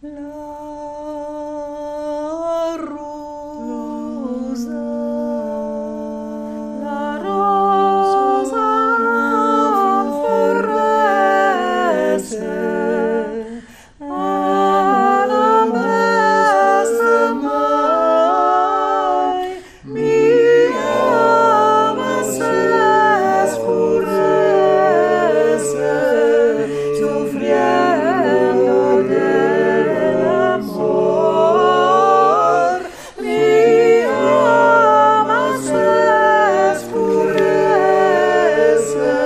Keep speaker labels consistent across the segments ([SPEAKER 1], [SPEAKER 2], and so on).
[SPEAKER 1] La rosa, la rosa florece alla mesta mai, mia alma se escurece, sufriendo del amor. Mi alma se escurece,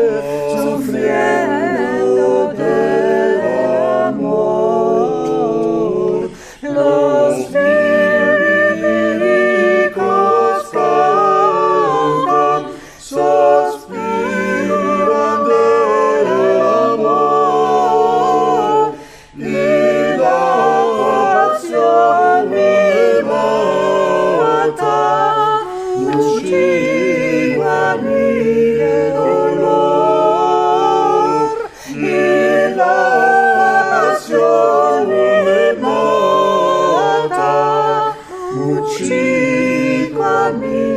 [SPEAKER 1] sufriendo del amor. Los líricos cantan, suspiran del amor, y la pasión me mata, muchísima mi dolor, y la pasión me mata, muchísima mi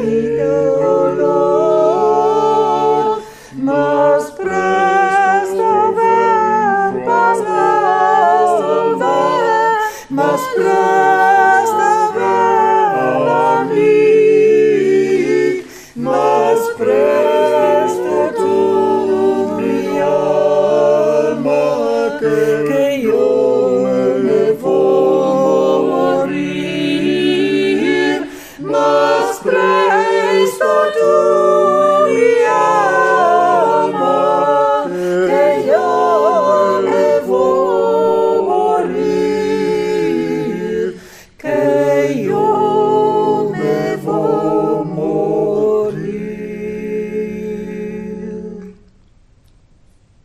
[SPEAKER 1] dolor. Más presto ven, más presto ven, más presto